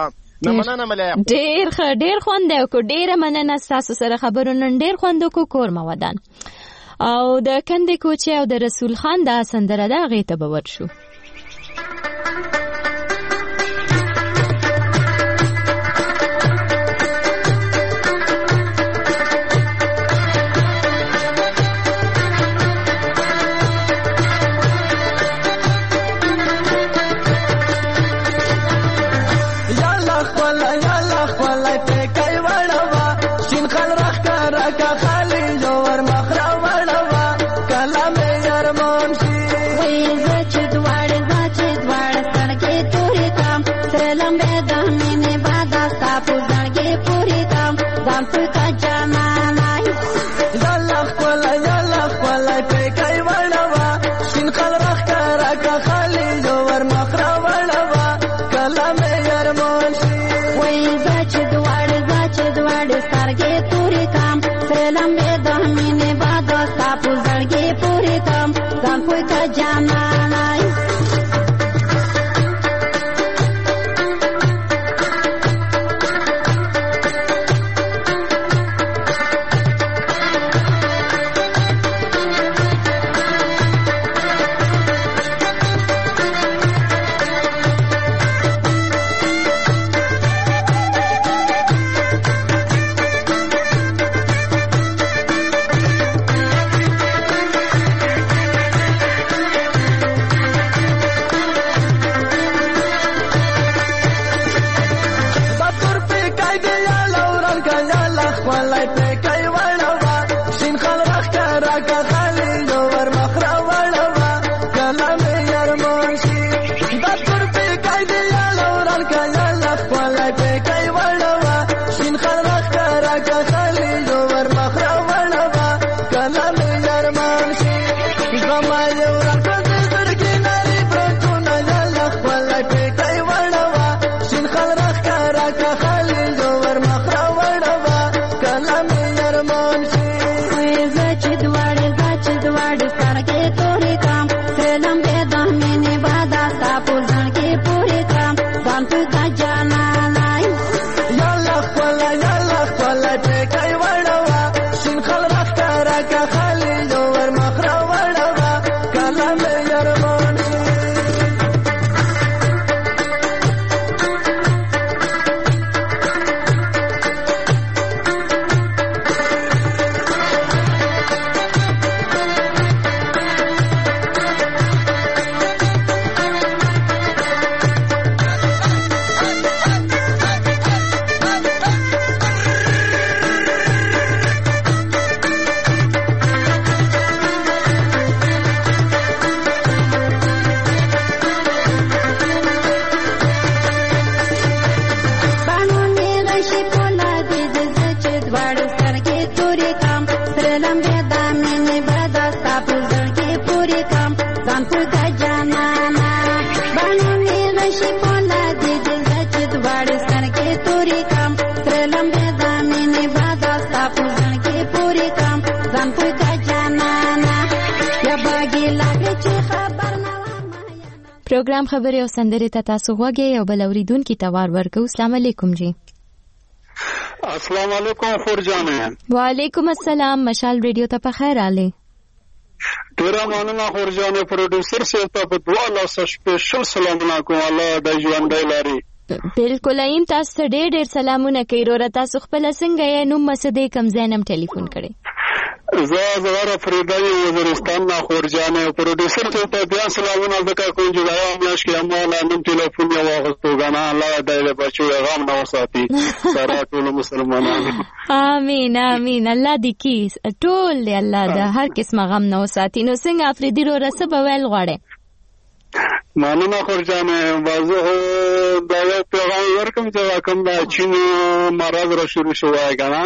ډېر ښه ډېر خوند وکړو. ډېره مننه ستاسو سره خبرو نن ډېر خوند وکړو. کور مه ودان او د کندې کوچې او د رسول خان دا سندره ده هغې ته به ورشو. Ka زړګي پورې کم ځان پوي کا جانانای پروګرام خبرې او سندرې ته تاسو غوږی او بل اوریدونکو ته وار ورکو. السلام علیکم جی. السلام علیکم خور جان. وعلیکم السلام. مشال ریډیو ته په خیر आले. ډیره مننه خور جان. پروډوسر سره په دعا لا سپیشل سلامونه کوم. الله د ژوند لاري. بالکل ایم تاسو ډېر سلامونه کوي. ورته تاسو خپل څنګه یې نو مسدې کم زینم ټلیفون کړي. زغره فریدای وزیرستان نه خور جان. پروډوسر ته بیا سلامونه زکه کوم چې دا ملاش کې اماله نن ټلیفون یو واغستو غنا. الله دې بچو غم نه وساتي سره ټول مسلمانانو. امين امين. الله دې کی ټول دې الله دا هر قسمه غم نه وساتي. نو څنګه افریدی رو رسب ویل غواړي. مانونه خور جان. واځه دا یو پیغام ورکوم چې کوم دا چین مرض را شروع شوی غنا.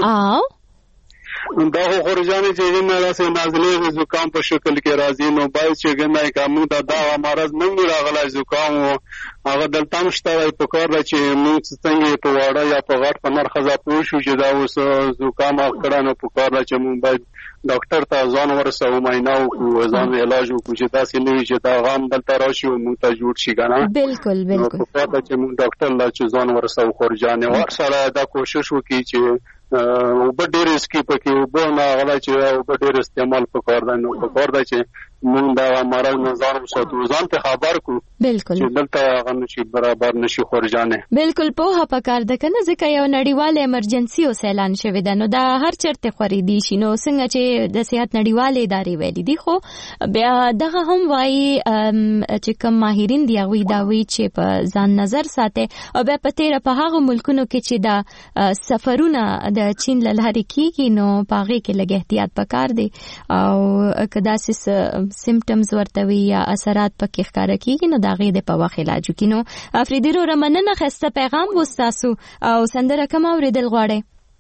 دا خور جان چې نه راسه نازلې زکام په شکل کې راځي. نو باید چې ګنای کوم دا مرض نه راغلی زکام هغه دلته مشته په کار را چې موږ څنګه په واړه یا په غټ په مرخصه پوه شو چې دا اوس زکام کړه. نو په کار را چې موږ باید ډاکټر ته ځان ورسو معاینه او ځان علاج وکړو چې دا سې نه چې دا غام دلته راشي او موږ ته جوړ شي کنه. بالکل بالکل. په کار را چې موږ ډاکټر لا چې ځان ورسو خور جان ورسره دا کوشش وکړي چې او په ډېر اسکی پکې او په نه غلا چې او په ډېر استعمال په کار دی. نو په کار دی چې موږ دا مرض نظر وساتو ځان ته خبر کو. بالکل چې دلته هغه نشي برابر نشي خورجانه. بالکل په هغه کار د کنه ځکه یو نړیواله امرجنسي او اعلان شوی دی. نو دا هر چرته خریدي شي. نو څنګه چې د صحت نړیواله ادارې ویلي دي خو بیا دغه هم وایي چې کوم ماهرین دی هغه دا وایي چې په ځان نظر ساتي او بیا په تیر په هغه ملکونو کې چې دا سفرونه د چین لاره کیږي نو پاغه کې لګ احتیاط پکار دی او کدا سیمټمز ورته وی یا اثرات پکې ښکارا کیږي نو داغه د په وخت علاج کینو. افریدی رو رمننه خسته پیغام وستاسو او سندره کوم اوریدل غواړي.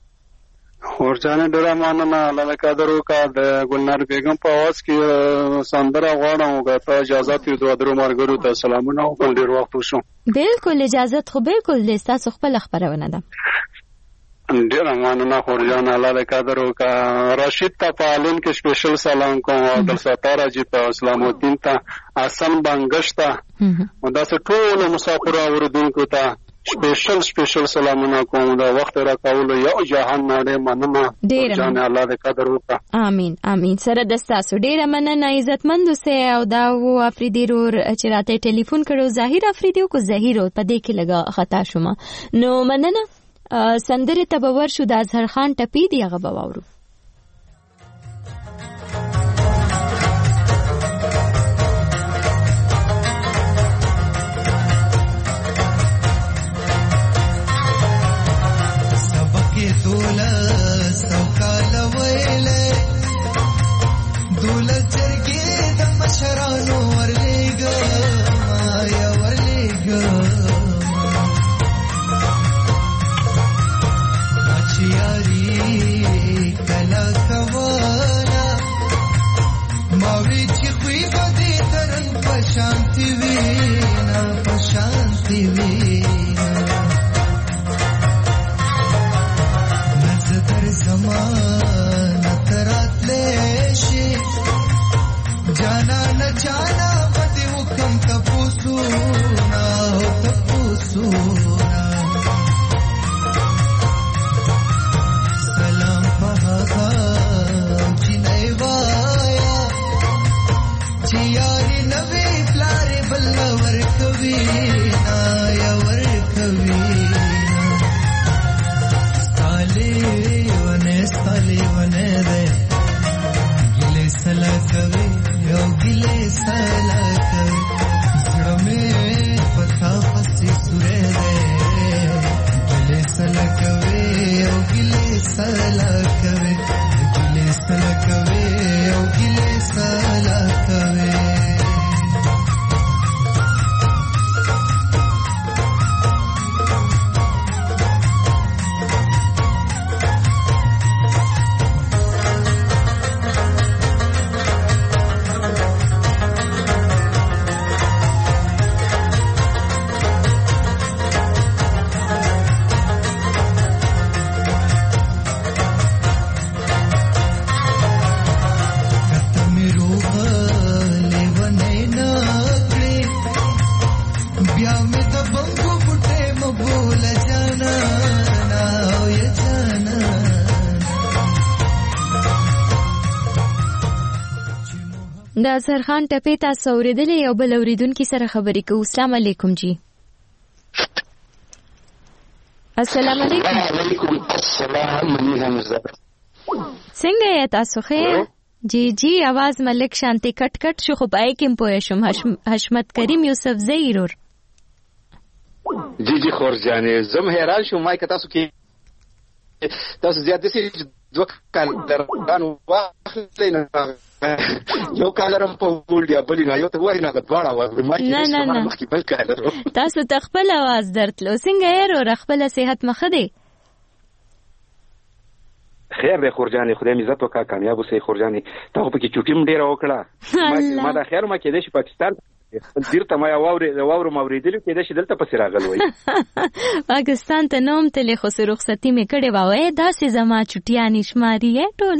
ورځانه ډیره مننه. الله قدر وکړه. د ګلنار بیگم په आवाज کې سندره غواړم. غواړم اجازه ته دوه درو مرګرو ته سلامونه او ډیر وخت وشو. بالکل اجازه خو بالکل د تاسو خپل خبرونه ده. ډیر مننه خورجان الله دې قدر وکړه. راشد ته په الون کې سپیشل سلام کوم او عبد الستار اجي ته اسلام الدین ته حسن بنگش ته او داسې ټول مسافر اوردونکو ته سپیشل سلامونه کوم. دا وخت را کول یو جهان نه مننه خورجان الله دې قدر وکړه. امين امين. سره د تاسو ډیره مننه عزتمند اوسه. او دا و افریدي رور چې راته ټلیفون کړو ظاهر افریدي کو ظاهر په دې کې لګا خطا شوم. نو مننه. سندره تبور شو د اظهر خان ټپی دی هغه باورو. سبکه دولت سوکال ویلې دولت جرګې د مشرانو ورلېګا یا ورلېګا یاری کلا کوانا ماوی چې خوی بده ترن پشانتی وینا نظر زمان ترات لیشی جانا نہ جانا بده وکم تپوسونا یاری نوی پلار بل ورکوی نا یا ورکوی ستالی ونه دے گلے سلا کوي یو گلے سلا کوي زړه مې پتا پسې سورې دے گلے سلا کوي یو گلے سلا کوي گلے سلا کوي یو گلے سلا کوي. د اظهر خان ټپی تاسو اوریدلې یو بل اوریدونکو سره خبرې کوو. السلام علیکم جی. السلام علیکم. وعلیکم السلام. څنګه یې تاسو خیر؟ جی आवाज ملک شانتی کټ شو خو پای کې پوه شم. حشمت کریم یوسف زیرور. جی خورجانې زم حیران شوم ما که تاسو کې تاسو زیات دي دوه کال دران واخلې نه یو کالرم په ګولډیا بلی نه یو ته وای نه غواړه و ما نه مخکې بل کالر تاسو تخپل आवाज درتلو څنګه یې ورو خپل صحت مخه دی خیر دی خورجانې خدای مې عزت وکړه کامیاب اوسې خورجانې تاسو په کې چټیم ډیره وکړه ما دا خیر ما کې د پاکستان دیرته ما واورو موریدل کې د شدلته پسې راغل وای پاکستان ته نوم تل خو رخصتي مې کړې وای دا سي زما چټیا نشماري ټول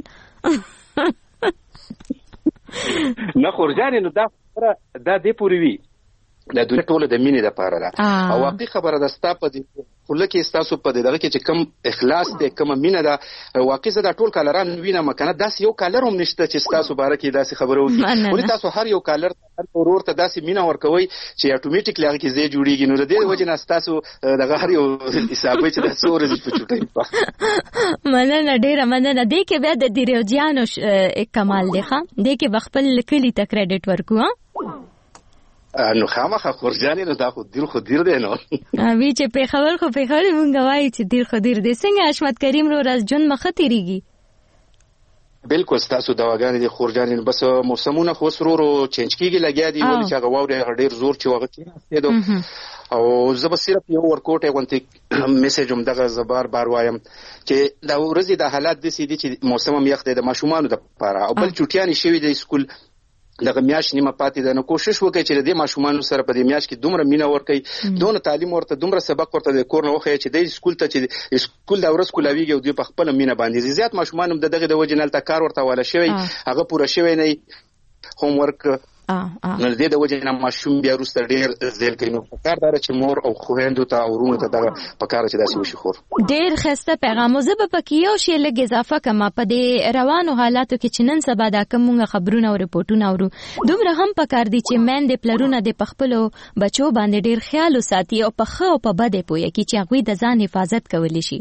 نه خورجانې نو دا دې پوری وی د دوی ټول د مینې د پاره ده او واقعي خبره ده ستا په دې خله کې تاسو په دغه کې چې کم اخلاص دې کم مینه ده واقعي زه دا ټول کالران وینم کنه داس یو کالر هم نشته چې تاسو باره کې داسې خبره وکړي ولې تاسو هر یو کالر ورور ته داسې مینه ورکوي چې اتوماتیکلی هغه کې زی جوړیږي نو د دې وجه نه تاسو دغه هر یو حساب چې د سورز په چټي مننه ډیره مننه دې کې بیا د دیروجانو کمال دی ښا دې کې بخپل کلی ته کریډټ ورکو نو خامخه خورجانې نو دا خو دیر دی نو وی چې په خبر مونږ وایي چې دیر دی څنګه حشمت کریم رو راز جون مخه تیریږي بالکل تاسو دواګانې دي خورجانې بس موسمونه خو سرورو چینج کیږي لګیا دي ولې چې هغه واوري ډیر زور چې وغه او زه به صرف یو ورکوټه غونټي میسج هم دغه زبر بار وایم چې دا ورځي د حالات د سیدي چې موسم هم یخ دی د ماشومانو د لپاره او بل چټیانی شوی د سکول دغه میاشت نیمه پاتې ده، نو کوشش وکړئ چې د دې ماشومانو سره په دې میاشت کې دومره مینه ورکړئ، دونه تعلیم ورته، دومره سبق ورته د کور نه وښیئ چې د سکول ته چې سکول دا ورځ کولاویږي او دوی په خپله مینه باندې زیات ماشومان هم د دغې د وجې نه هلته کار ورته حواله شوی، هغه پوره شوی نه وي هوم ورک، نو د دې د وجې نه ماشوم بیا وروسته ډېر زیل کوي. نو پکار دا ده چې مور او خویندو ته او ورونو ته دغه پکار چې داسې وشي. خور ډېر ښایسته پیغام. زه به پکې یو شی لږ اضافه کړم په دې روانو حالاتو کې چې نن سبا دا کوم موږ خبرونه او رپورټونه اورو، دومره هم پکار دي چې میندې پلرونه د په خپلو بچو باندې ډېر خیال وساتي او په ښه او په بده پوهه کړي چې هغوی د ځان حفاظت کولی شي.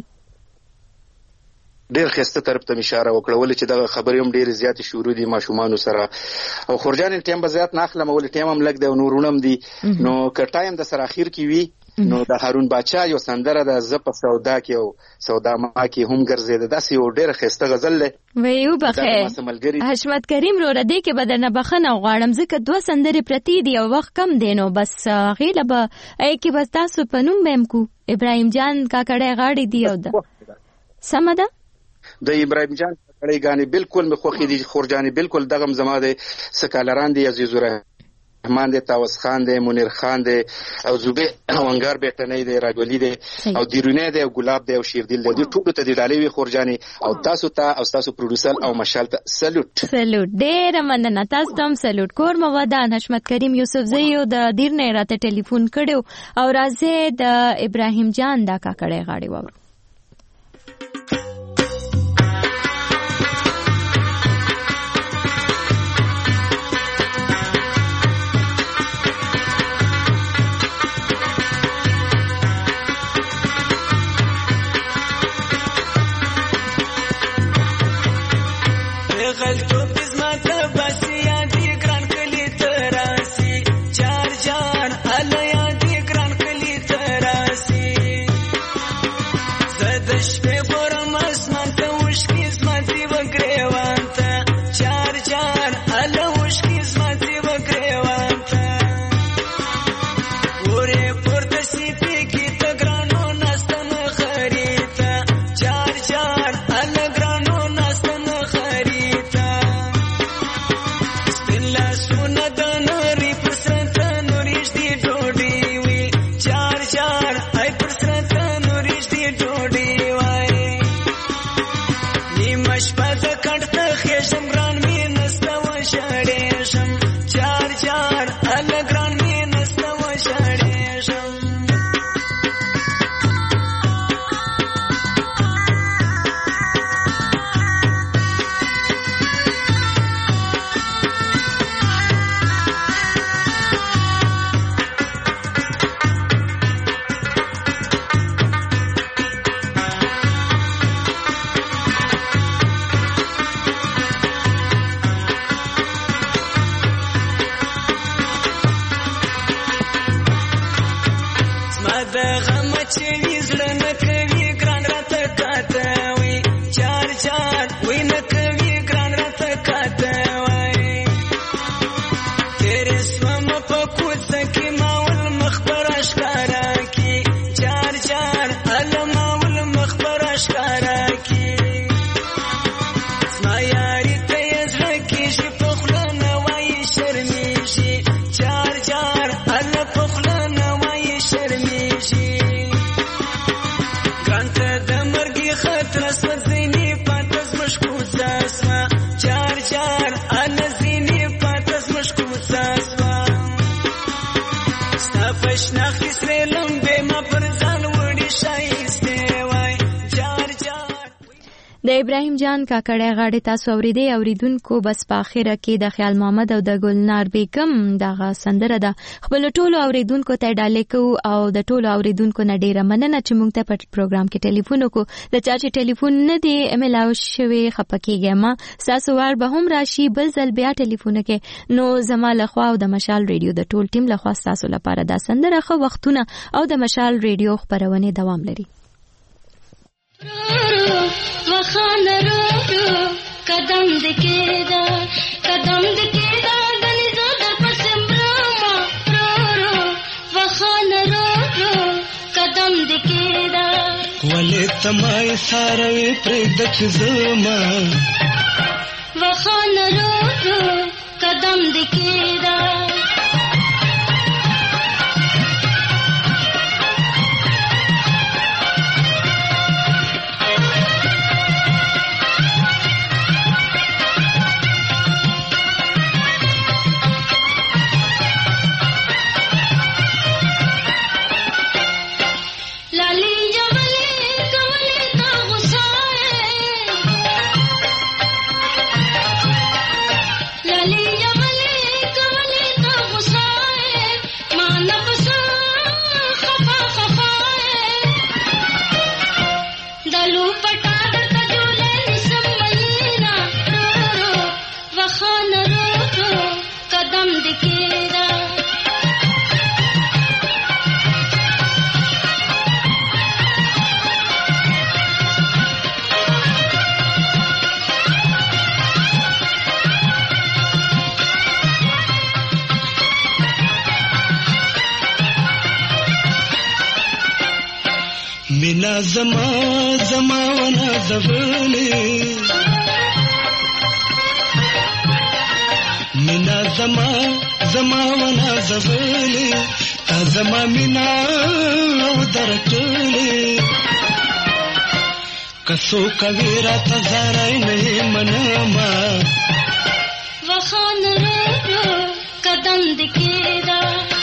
ډېر ښایسته طرف ته اشاره وکړه، ولې چې دغه خبرې هم ډېرې زیاتې شروع دي ماشومانو سره. او خورجان ټایم به زیات نه اخلم، ولې ټایم هم لږ دی او نورونه هم دي. نو که ټایم د سره اخیر کې وي نو د هارون باچا یو سندره ده، زه په سودا کې او سودا ما کې هم ګرځېده، داسې یو ډېر ښایسته غزل دی. ویو بخیر حشمت کریم رو ردی کې به درنه بخښنه غواړم ځکه 2 سندرې پرتې دي او وخت کم دی، نو بس هغې له به کې بس تاسو په نوم به یم کو ابراهیم جان کاکړی غاړې دي او ده سمه ده د ابراهیم جان کړي غانې بالکل مې خوښې دي. خورجانې بالکل دغه زما د سکالران دي، عزیز الرحمن دی، تاوس خان دی، منیر خان دی او زوبه وانګار بیٹنې دی، راجولی دی او دیرونه دی او ګلاب دی او شیردل دی. دوی ټول ته د ډالې وی خورجانې او تاسو ته او تاسو پروډوسر او مشال ته سلوټ. ډېر مننه. تاسو ته هم سلوټ. کور موادان حشمت کریم یوسف زیو د دیر نه راته ټلیفون کړو او راځي د ابراهیم جان دا کاکړی غاړي وورو. د ابراهیم جان کاکړی غاړې تاسو اوریدئ. اوریدونکو بس په اخره کې د خیال محمد او د ګلنار بیگم دغه سندره ده خپل ټولو اوریدونکو ته ډالې کوو او د ټولو اوریدونکو نه ډیره مننه چې موږ ته په پروګرام کې ټلیفون وکړو. د چا چې ټلیفون نه دی ملاو شوی خپه کیږم، تاسو وار به هم راشي بل ځل بیا ټلیفون کې. نو زما له خوا او د مشال ریډیو د ټول ټیم له خوا تاسو لپاره دا سندره خو وختونه او د مشال ریډیو خبرونه دوام لري. وخان رو قدم دکیدا گلی زودر پسم راما رو وخان رو قدم دکیدا ولی تمای ساروی پرید چزما وخان رو قدم دکیدا مینا زما زما ونا زولې مینا زما زما ونا زولې تا زما مینا درټلې کسو کویرا ته زارای نه منما وخان رو قدم دکیدا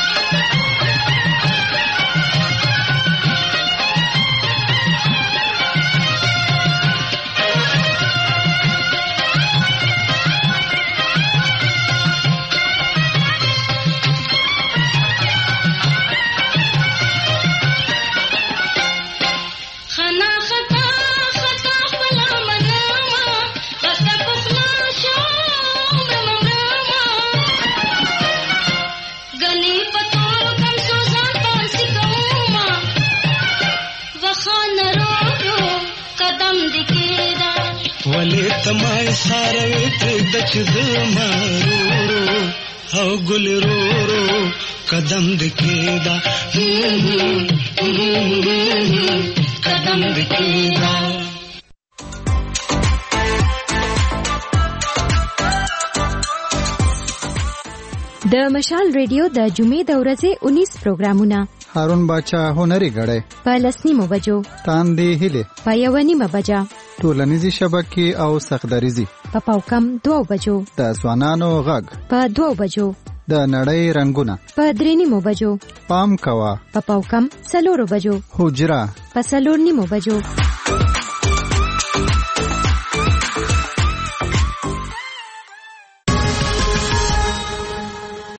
تمای ساره تر د چزمارو او ګل رو قدم دکیدا قدم دکیدا د مشال ریډیو د جمعې د ورځې 19 پروګرامونه هارون باچا هنري غړې په لسنیمو بجو تاندې هله په یوانیمه بجا ټولنیزي شبکې او سخدریزي په پاوکم 2 بجو د ځوانانو غږ په 2 بجو د نړۍ رنگونه په 3 بجو پام کوا په پاوکم 4 بجو حجرا په 4 بجو